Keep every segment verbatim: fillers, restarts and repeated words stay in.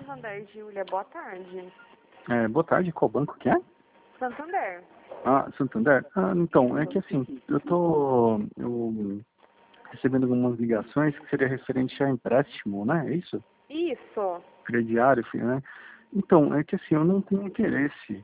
Santander, Júlia. Boa tarde. É, boa tarde, qual banco que é? Santander. Ah, Santander? Ah, então, é que assim, eu tô eu, recebendo algumas ligações que seria referente a empréstimo, né? É isso? Isso. Crediário, enfim, né? Então, é que assim, eu não tenho interesse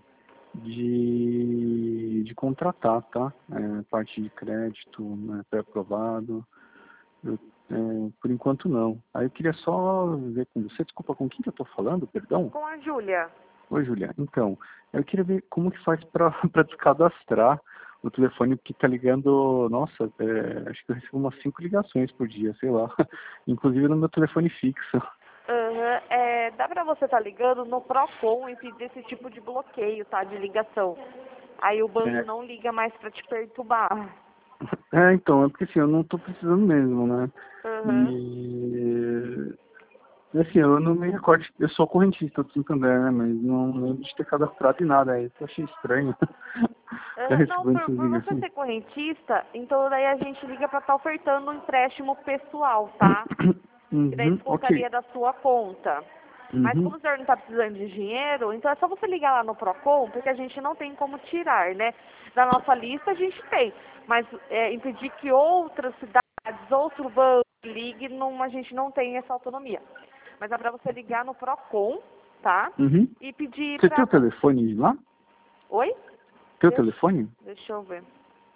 de, de contratar, tá? É, parte de crédito, né, pré-aprovado. Eu, é, por enquanto não. Aí eu queria só ver com você, desculpa, com quem que eu tô falando, perdão? Com a Júlia. Oi, Julia. Então, eu queria ver como que faz para descadastrar o telefone, porque tá ligando, nossa, é, acho que eu recebo umas cinco ligações por dia, sei lá. Inclusive no meu telefone fixo. Uhum. É, dá pra você estar ligando no Procon e pedir esse tipo de bloqueio, tá? De ligação. Aí o banco É, não liga mais pra te perturbar. é, então, é porque assim, eu não tô precisando mesmo, né? Uhum. E assim, eu não me recordo, eu sou correntista do Santander, né? Mas não lembro de ter cadastrado em nada, aí eu achei estranho. Tá Uhum. Não, recebendo por, essas por você ligações. ser correntista, então daí a gente liga pra estar ofertando um empréstimo pessoal, tá? E daí Uhum, ok. descontaria da sua conta. Mas Uhum, como o senhor não está precisando de dinheiro, então é só você ligar lá no Procon, porque a gente não tem como tirar, né? Da nossa lista a gente tem, mas é, impedir que outras cidades, outro banco ligue, não, a gente não tem essa autonomia. Mas é para você ligar no Procon, tá? uhum. E pedir Você tem para... o telefone lá? Oi? Teu Deixa, telefone? deixa eu ver.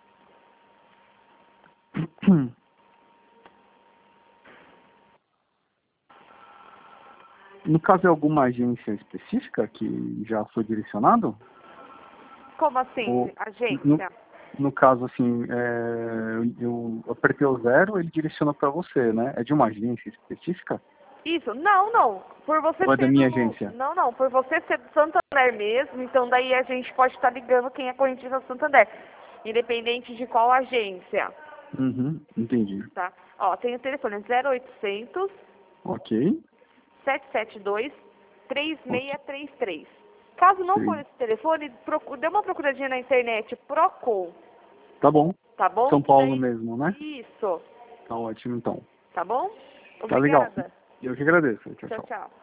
No caso, é alguma agência específica que já foi direcionado? Como assim, Ou, no, agência? no caso, assim, é, eu eu apertei o zero, ele direcionou para você, né? É de uma agência específica? Isso, não, não. Por você Ou é da ser minha do. agência? Não, não. Por você ser do Santander mesmo, então daí a gente pode estar ligando quem é correntista do Santander. Independente de qual agência, Uhum, entendi. tá? Ó, tem o telefone zero oitocentos, Ok. sete sete dois, três Ok. seis três três. Caso não for Sei. esse telefone, procu- dê uma procuradinha na internet, Procon, Tá bom. tá bom? São Que Paulo daí. mesmo, né? Isso, Tá ótimo, então. tá bom? Tá legal. Obrigada. Eu que agradeço. Tchau, Tchau, tchau. tchau.